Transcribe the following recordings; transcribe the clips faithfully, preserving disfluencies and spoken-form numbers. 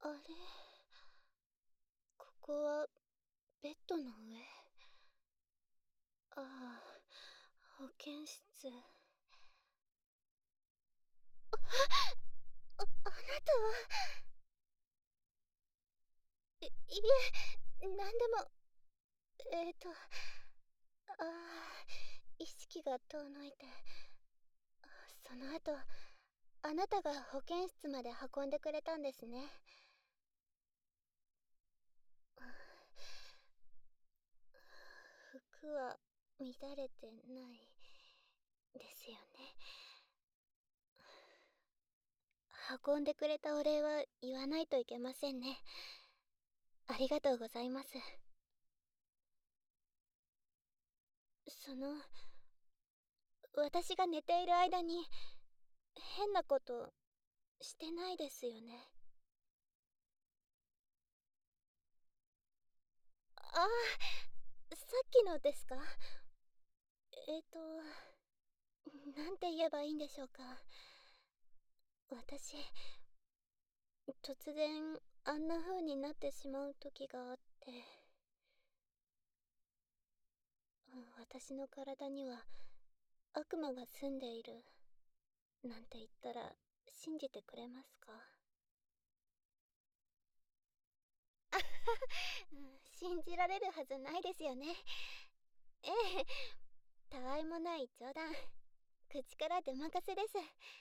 あれ、ここはベッドの上。ああ、保健室。あ、あなたは。い、いえ、なんでも。えーと、ああ、意識が遠のいて。その後、あなたが保健室まで運んでくれたんですね。服は乱れてないですよね。運んでくれたお礼は言わないといけませんね。ありがとうございます。その、私が寝ている間に変なことしてないですよね。ああ、さっきのですか？えっと、なんて言えばいいんでしょうか。私、突然あんな風になってしまう時があって、私の体には悪魔が住んでいるなんて言ったら信じてくれますか？うん、信じられるはずないですよね。ええ、たわいもない冗談、口から出任せです。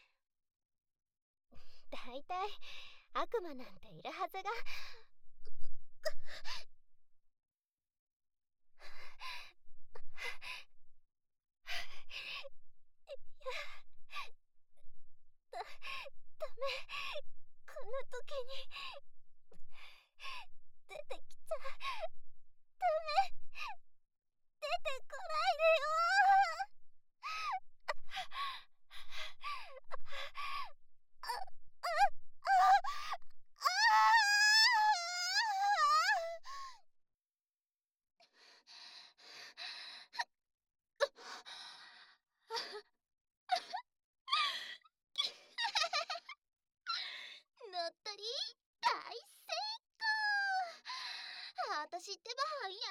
だいたい悪魔なんているはずが。だ、ダメ、こんな時に出てきちゃダメ、出てこないでよ。あ、あ、あ、あ乗ったり大成功。私ってばや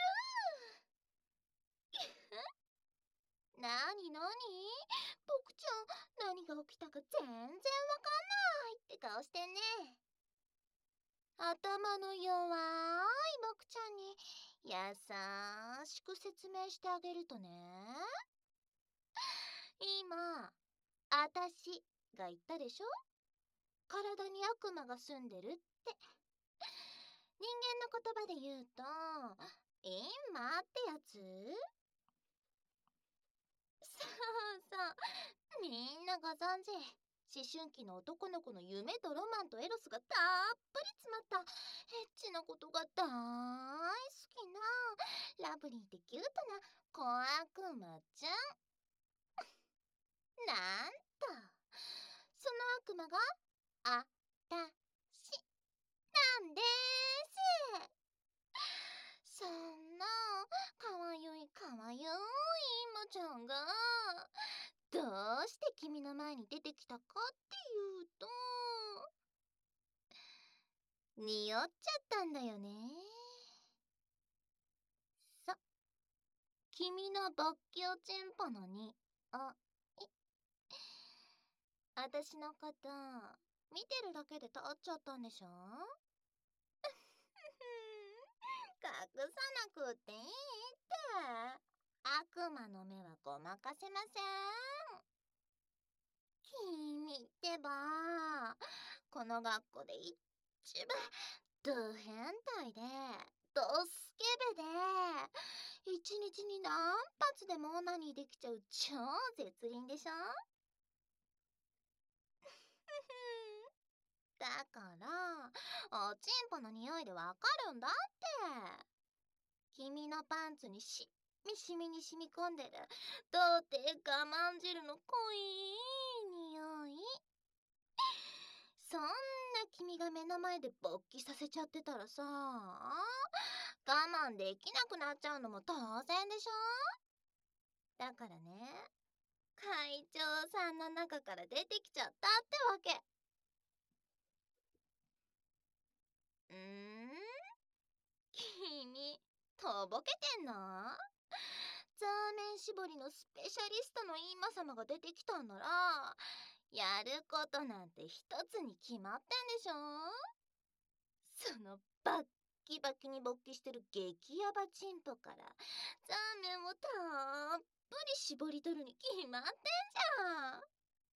る。なになに、僕ちゃん何が起きたか全然わかんないって顔してんね。頭の弱い僕ちゃんに優しく説明してあげるとね、今あたしが言ったでしょ、体に悪魔が住んでるって。人間の言葉で言うと今ってやつ。そうそう、みんなご存知、思春期の男の子の夢とロマンとエロスがたっぷり詰まったエッチなことが大好きなラブリーでキュートな小悪魔ちゃん。なんとその悪魔があたしなんです。そんなかわゆいかわゆい芋ちゃんがどうして君の前に出てきたかっていうと、匂っちゃったんだよね。そ、君の勃起おちんぽのにおい。あたしのこと見てるだけで立っちゃったんでしょ。隠さなくていいって。悪魔の目はごまかせません。君ってばこの学校で一番ド変態でドスケベで一日に何発でもオナニーできちゃう超絶倫でしょ。だからおちんぽの匂いでわかるんだって。君のパンツにしみしみに染み込んでる童貞我慢汁の濃い匂い。そんな君が目の前で勃起させちゃってたらさ、我慢できなくなっちゃうのも当然でしょ。だからね、会長さんの中から出てきちゃったってわけ。 うーん君、とぼけてんの？ザーメン絞りのスペシャリストのインマ様が出てきたんなら、やることなんて一つに決まってんでしょ？そのバッキバキに勃起してる激ヤバチンポからザーメンをたっぷり絞り取るに決まってんじゃん。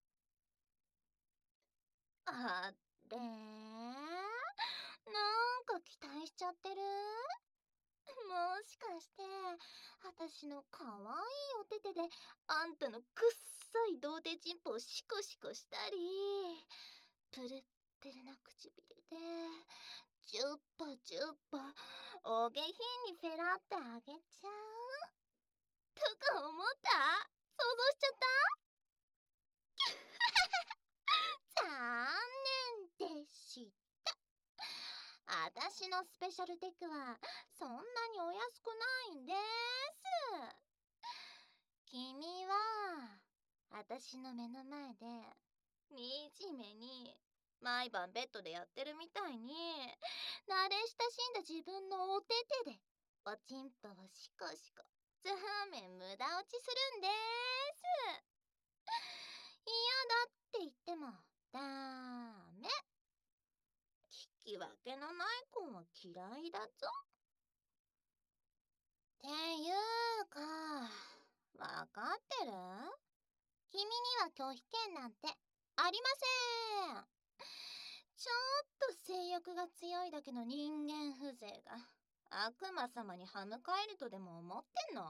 あれなんか期待しちゃってる？もしかして私のかわいいお手手であんたのくっさい童貞チンポをシコシコしたり、プルップルな唇でジュッパジュッパお下品にフェラってあげちゃうとか思った？想像しちゃった？残念でした。あたしのスペシャルテクはそんなにお安くないんです。君はあたしの目の前で惨めに毎晩ベッドでやってるみたいに慣れ親しんだ自分のお手手でおちんぽをシコシコザーメン無駄落ちするんです。嫌だって言ってもダメ。聞き分けのない子は嫌いだぞ。っていうかわかってる？君には拒否権なんてありません。ちょっと性欲が強いだけの人間風情が悪魔様に歯向かえるとでも思ってんの？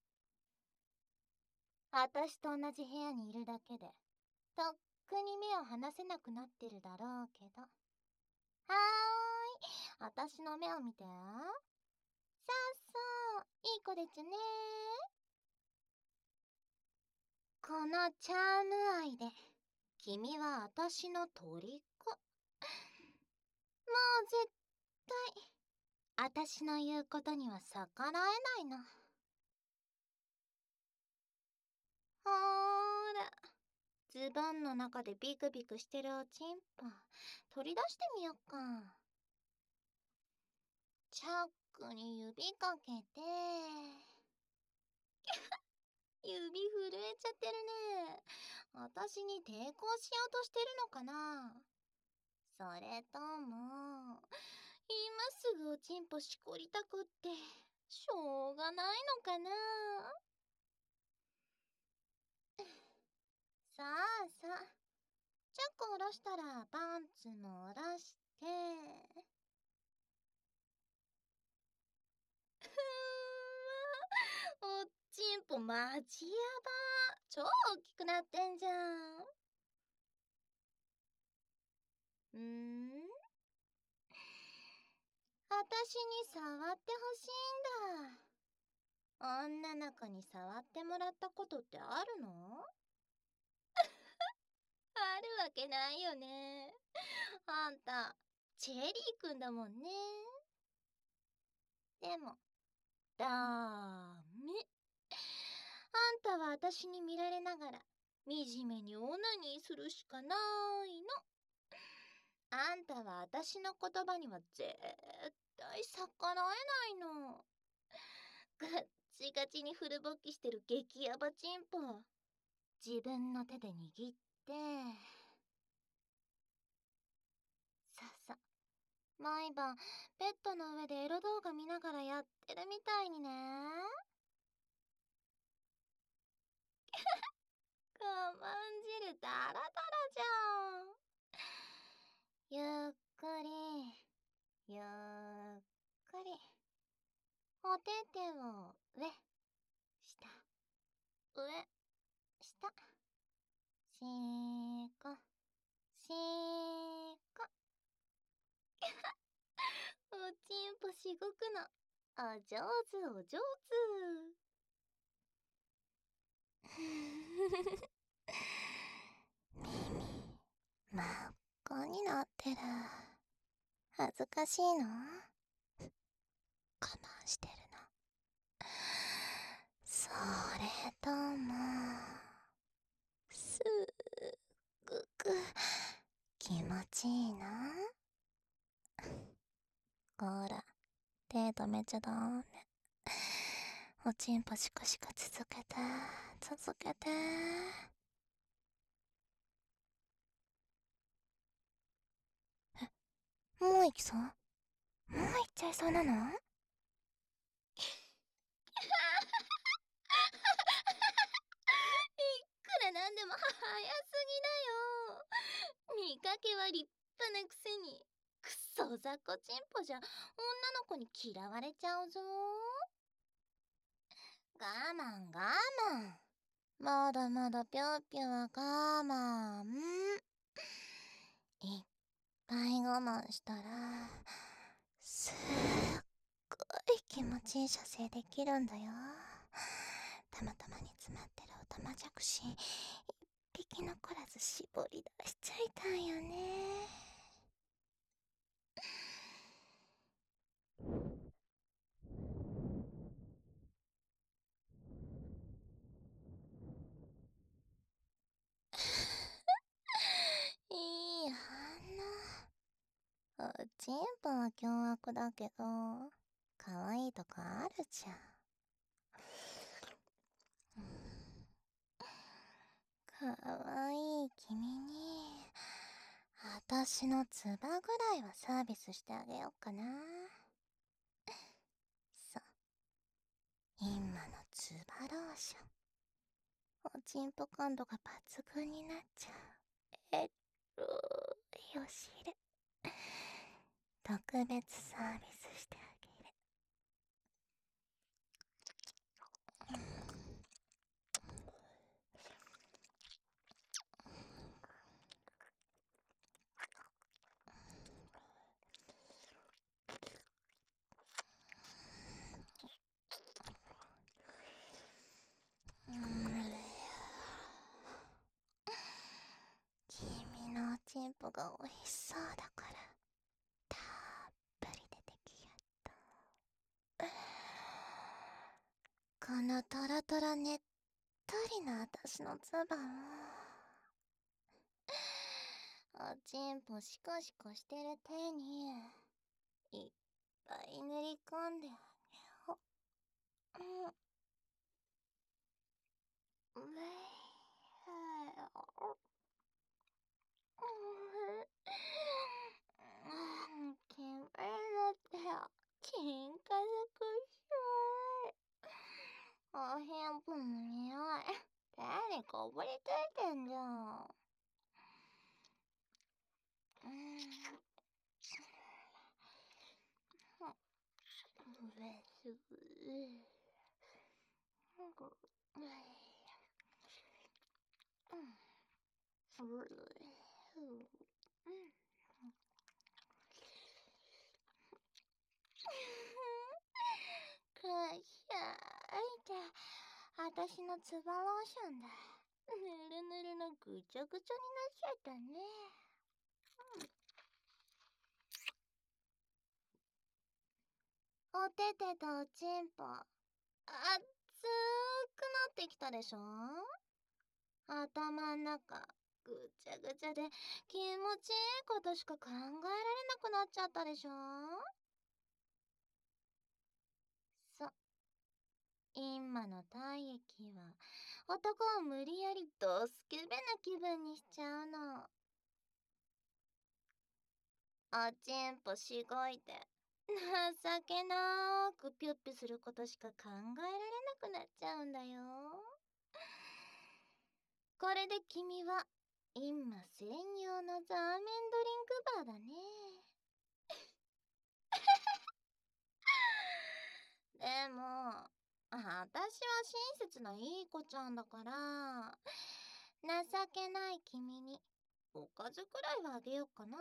私と同じ部屋にいるだけでとっくに目を離せなくなってるだろうけど。はーい、私の目を見て。さっそう、いい子でちゅね。このチャーム愛で君は私の虜。もう絶対私の言うことには逆らえないの。ほーら、ズボンの中でビクビクしてるおちんぽ取り出してみよっか。チャックに指かけて指震えちゃってるね。私に抵抗しようとしてるのかな？それとも今すぐおちんぽしこりたくってしょうがないのかな？さあさあ、チャック下ろしたらパンツも下ろしてふーわ、おっちんぽマジやば、超大きくなってんじゃん。うーん、あたしに触ってほしいんだ。女の子に触ってもらったことってあるの？あるわけないよね。あんたチェリーくんだもんね。でもダメ。あんたは私に見られながら惨めにオナニーするしかないの。あんたは私の言葉には絶対逆らえないの。ガッチガチにフル勃起してる激ヤバチンポ自分の手で握ってささ毎晩ベッドの上でエロ動画見ながらやってるみたいにね。我慢汁ダラダラじゃん。ゆっくりゆっくりお手手を上下上下しーこしーこおちんぽしごくのお上手お上手。耳真っ赤になってる。恥ずかしいの？我慢してるの？それともすっごく気持ちいいの？ 目止めちゃダメ。おちんぽシコシコ続けて、続けて。え、もう行きそう？もう行っちゃいそうなの？いくらなんでも早すぎだよ。見かけは立派なくせにクソ雑魚チンポじゃ女の子に嫌われちゃうぞ。我慢我慢、まだまだぴょぴょは我慢。いっぱい我慢したらすっごい気持ちいい射精できるんだよ。たまたまに詰まってるオタマジャクシ一匹残らず絞り出しちゃいたんよね。いい反応。おちんぽは凶悪だけど可愛いとこあるじゃん。かわいい君にあたしのつばぐらいはサービスしてあげようかな。そう、今のつばローション、おちんぽ感度が抜群になっちゃう。えっとよしれ特別サービスしてあげる。君のおちんぽが美味しそうだからたっぷり出てきやった。このトロトロねっとりなあたしのつばもおちんぽシコシコしてる手にいっぱい塗り込んであげよう。うん。うん、君だって金化くしたい。おへんぽの匂い手にこぼれついてんじゃん。うん、うれしい。くしゃいってあたしのつばローションだ。ぬるぬるのぐちょぐちょになっちゃったね。おててとおちんぽあっつくなってきたでしょ。頭ん中ぐちゃぐちゃで気持ちいいことしか考えられなくなっちゃったでしょ。そ、今の体液は男を無理やりドスケベな気分にしちゃうの。おちんぽしごいて情けなくぴょっぴすることしか考えられなくなっちゃうんだよ。これで君は今専用のザーメンドリンクバーだね。でもあたしは親切ないい子ちゃんだから情けない君におかずくらいはあげようかな。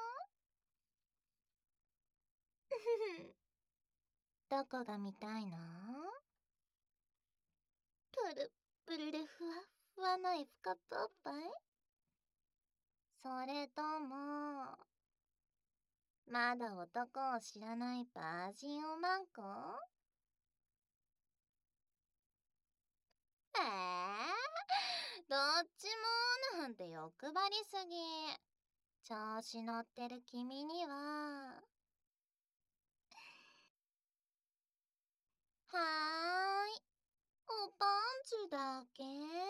どこが見たいの？プルプルでふわっふわのエフカップおっぱい？それともまだ男を知らないバージンおまんこ？えー、どっちもなんて欲張りすぎ。調子乗ってる君にははーい。おパンツだけ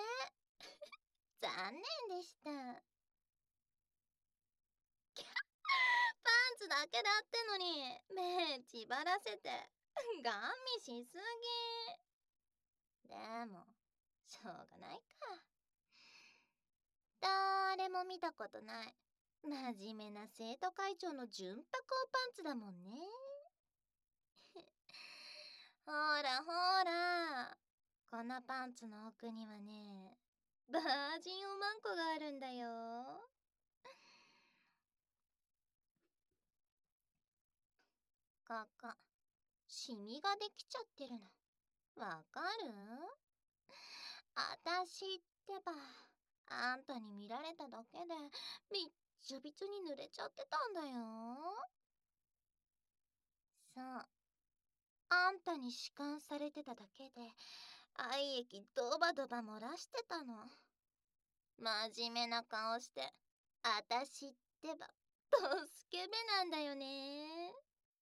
残念でした。パンツだけだってのに目縛らせてガン見しすぎ。でもしょうがないか。誰も見たことない真面目な生徒会長の純白おパンツだもんね。ほらほら、このパンツの奥にはね、バージンおまんこがあるんだよ。ここシミができちゃってるのわかる？あたしってばあんたに見られただけでびっちょびちょに濡れちゃってたんだよ。そう、あんたに弛緩されてただけで愛液ドバドバ漏らしてたの。真面目な顔してあたしってばドスケベなんだよね。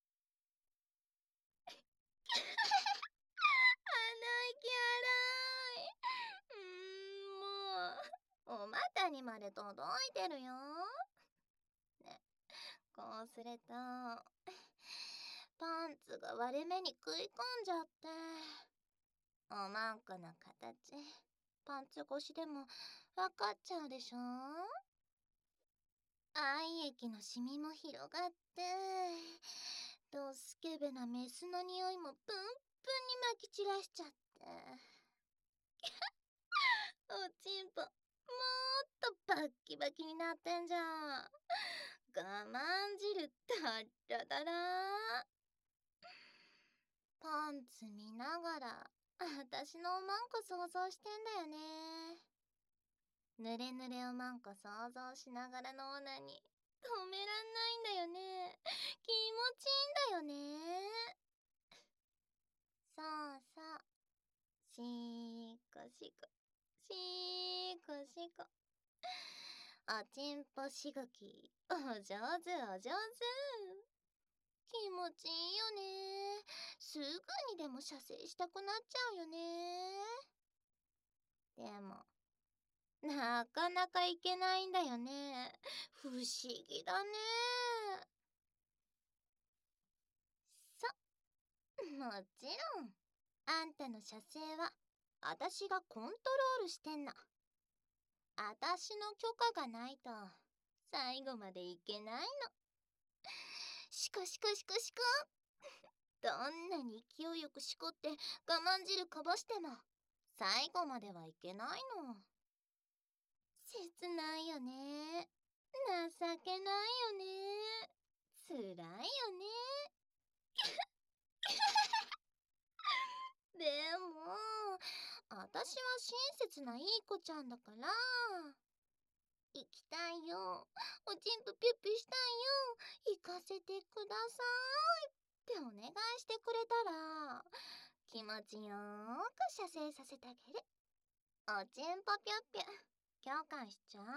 鼻息荒い。うーん、もうお股にまで届いてるよ。ね、こうするとパンツが割れ目に食い込んじゃって、おまんこの形パンツ越しでもわかっちゃうでしょ。愛液のシミも広がってドスケベなメスの匂いもプンプンにまき散らしちゃって、おちんぽもっとバッキバキになってんじゃん。我慢汁だらだら。パンツ見ながらあたしのおまんこ想像してんだよね。ぬれぬれおまんこ想像しながらのオナに止めらんないんだよね。気持ちいいんだよね。そうそう、しーこしこしーこしこ、おちんぽしごきお上手お上手。気持ちいいよね。すぐにでも射精したくなっちゃうよね。でもなかなかいけないんだよね。不思議だね。そ、もちろんあんたの射精はあたしがコントロールしてんの。あたしの許可がないと最後までいけないの。シコシコシコシコ。どんなに勢いよくしこって我慢汁こぼしても最後まではいけないの。切ないよね。情けないよね。つらいよね。でもあたしは親切ないい子ちゃんだから、行きたいよ、おちんぷぴゅっぴゅしたいよ、行かせてくださいってお願いしてくれたら気持ちよーく射精させてあげる。おちんぽぴゅっぴゅ共感しちゃう。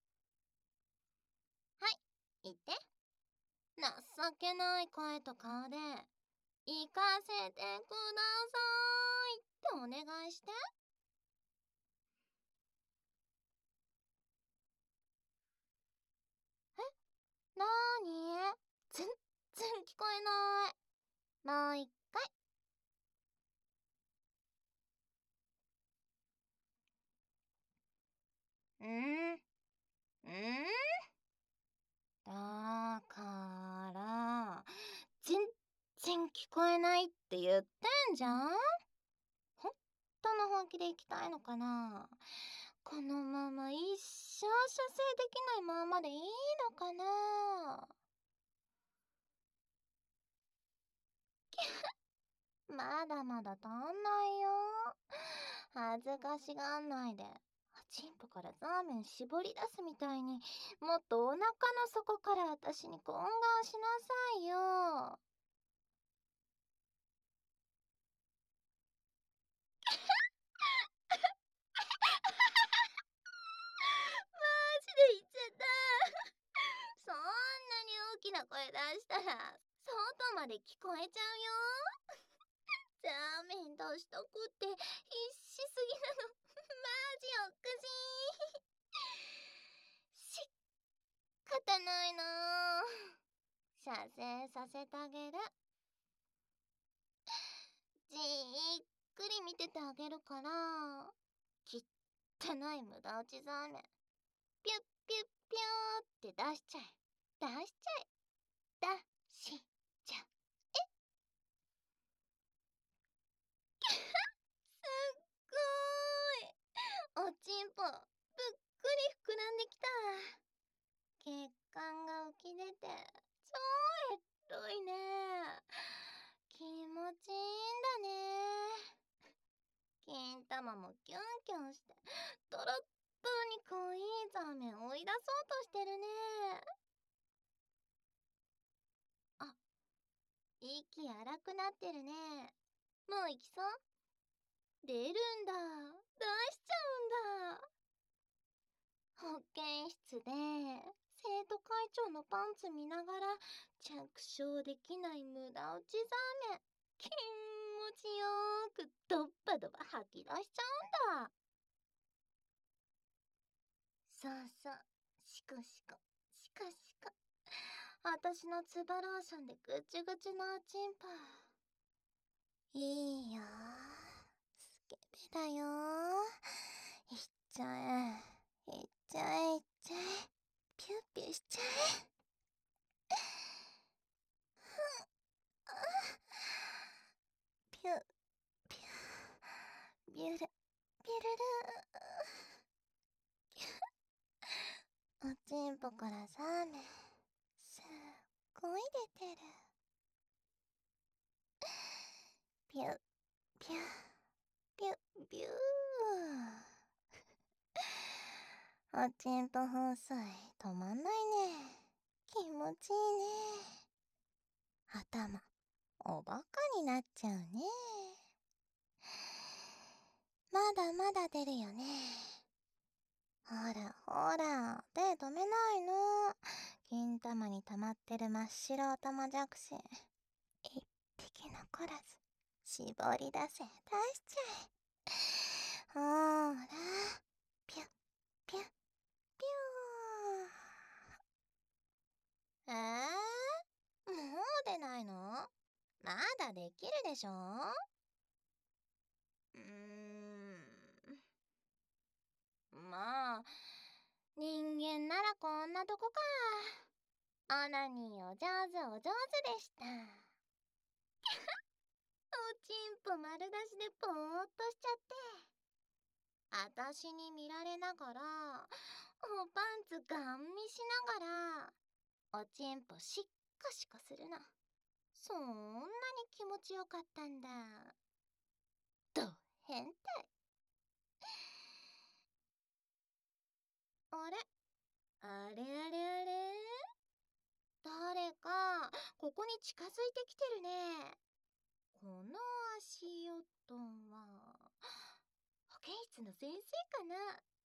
はい、言って。情けない声と顔で行かせてくださいってお願いして。え、なーに？全然聞こえない。もう一回。んーんだから全然聞こえないって言ってんじゃん。ほんとの本気で行きたいのかな。このまま一生射精できないままでいいのかな。まだまだ足んないよ。恥ずかしがんないでおちんぽからザーメン絞り出すみたいにもっとお腹の底から私に懇願しなさいよ。マジで言っちゃった。そんなに大きな声出したら外まで聞こえちゃうよ。ダメしたくって必死すぎなの。マジおかしい。仕方ないな。射精させてあげる。じーっくり見ててあげるから。きったない無駄落ちザーメン。ピュッピュッピューって出しちゃえ。出しちゃえ。出しちゃえ。すっごーい。おちんぽ、ぷっくり膨らんできた。血管が浮き出て、超エッロいね。気持ちいいんだね。金玉もキュンキュンして、トロットロに可愛いザーメン追い出そうとしてるね。あ、息荒くなってるね。もう行きそう？出るんだ。出しちゃうんだ。保健室で生徒会長のパンツ見ながら着床できない無駄落ちザーメン気持ちよーくドッバドバ吐き出しちゃうんだ。そうそう、シコシコシコシコ。私のツバローションでぐちゅぐちゅのおちんぽ。いいよー、スケベだよー。いっちゃえいっちゃえいっちゃえ、ピュッピュしちゃえ。ピュッピュビュルビュルルー。おちんぽからザーメンすっごい出てる。ピュッピュピュッビュー。おちんぽ放水止まんないね。気持ちいいね。頭おバカになっちゃうね。まだまだ出るよね。ほらほら、手止めないの。金玉に溜まってる真っ白おたまじゃくし。一匹残らず絞り出せ、出しちゃえ。ほーら、ピュッピュッピュー。えー、もう出ないの？まだできるでしょ？うーん、まあ人間ならこんなとこか。オナニーお上手お上手でした。おちんぽ丸出しでぽーっとしちゃって、あたしに見られながらおパンツガン見しながらおちんぽしっかしかするの。そんなに気持ちよかったんだ。ど変態。あれあれあれあれ、誰かここに近づいてきてるね。この足音は保健室の先生かな。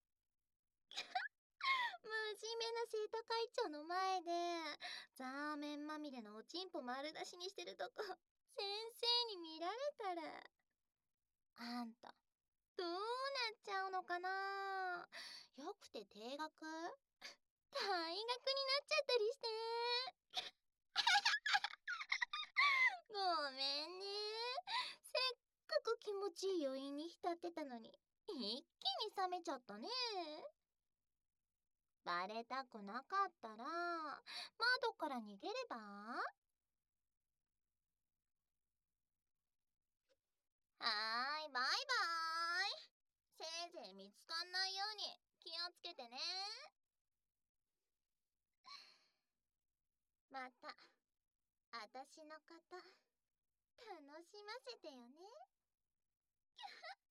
真面目な生徒会長の前でザーメンまみれのおちんぽ丸出しにしてるとこ先生に見られたら、あんたどうなっちゃうのかな。よくて定額退学になっちゃったりして。ごめんね。せっかく気持ちいい余韻に浸ってたのに一気に冷めちゃったね。バレたくなかったら窓から逃げれば。はーい、バイバイ。せいぜい見つかんないように気をつけてね。またあたしのこと楽しませてよね。